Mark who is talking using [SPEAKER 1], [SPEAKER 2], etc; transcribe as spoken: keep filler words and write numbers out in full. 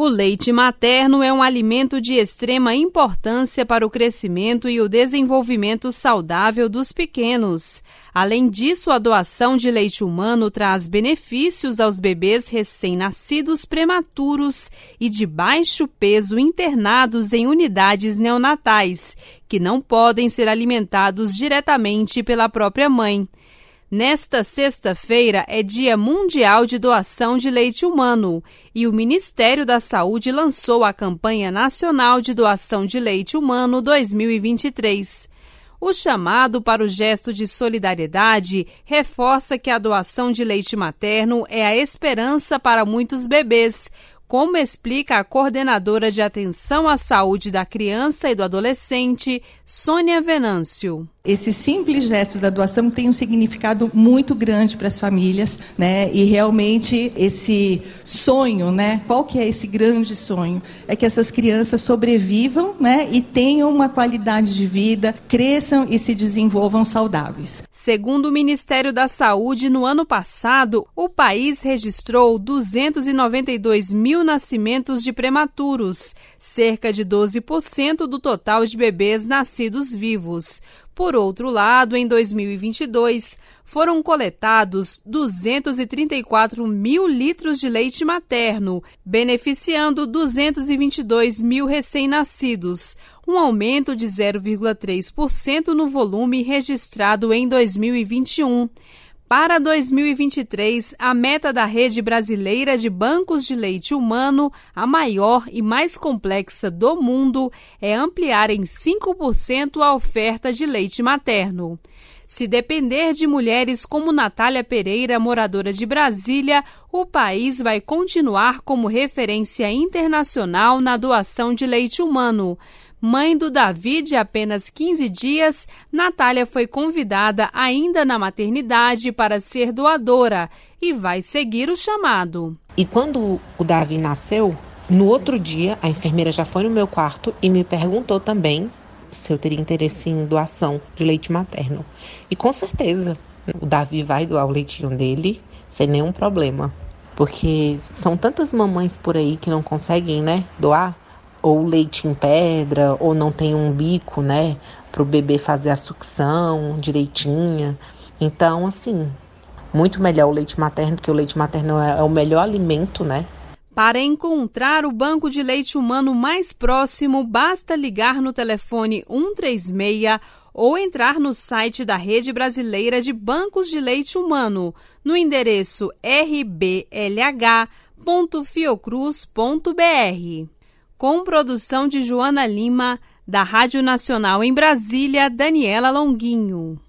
[SPEAKER 1] O leite materno é um alimento de extrema importância para o crescimento e o desenvolvimento saudável dos pequenos. Além disso, a doação de leite humano traz benefícios aos bebês recém-nascidos prematuros e de baixo peso internados em unidades neonatais, que não podem ser alimentados diretamente pela própria mãe. Nesta sexta-feira é Dia Mundial de Doação de Leite Humano e o Ministério da Saúde lançou a Campanha Nacional de Doação de Leite Humano dois mil e vinte e três. O chamado para o gesto de solidariedade reforça que a doação de leite materno é a esperança para muitos bebês, como explica a coordenadora de atenção à saúde da criança e do adolescente, Sônia Venâncio.
[SPEAKER 2] Esse simples gesto da doação tem um significado muito grande para as famílias, né? E realmente esse sonho, né? Qual que é esse grande sonho? É que essas crianças sobrevivam, né? E tenham uma qualidade de vida, cresçam e se desenvolvam saudáveis.
[SPEAKER 1] Segundo o Ministério da Saúde, no ano passado, o país registrou duzentos e noventa e dois mil nascimentos de prematuros, cerca de doze por cento do total de bebês nascidos vivos. Por outro lado, em dois mil e vinte e dois, foram coletados duzentos e trinta e quatro mil litros de leite materno, beneficiando duzentos e vinte e dois mil recém-nascidos, um aumento de zero vírgula três por cento no volume registrado em dois mil e vinte e um. Para dois mil e vinte e três, a meta da Rede Brasileira de Bancos de Leite Humano, a maior e mais complexa do mundo, é ampliar em cinco por cento a oferta de leite materno. Se depender de mulheres como Natália Pereira, moradora de Brasília, o país vai continuar como referência internacional na doação de leite humano. Mãe do Davi, de apenas quinze dias, Natália foi convidada ainda na maternidade para ser doadora e vai seguir o chamado.
[SPEAKER 3] E quando o Davi nasceu, no outro dia, a enfermeira já foi no meu quarto e me perguntou também se eu teria interesse em doação de leite materno. E com certeza, o Davi vai doar o leitinho dele sem nenhum problema. Porque são tantas mamães por aí que não conseguem, né, doar. Ou leite em pedra, ou não tem um bico, né, para o bebê fazer a sucção direitinha. Então, assim, muito melhor o leite materno, porque o leite materno é, é o melhor alimento, né.
[SPEAKER 1] Para encontrar o banco de leite humano mais próximo, basta ligar no telefone um três seis ou entrar no site da Rede Brasileira de Bancos de Leite Humano, no endereço r b l h ponto fiocruz ponto b r. Com produção de Joana Lima, da Rádio Nacional em Brasília, Daniela Longuinho.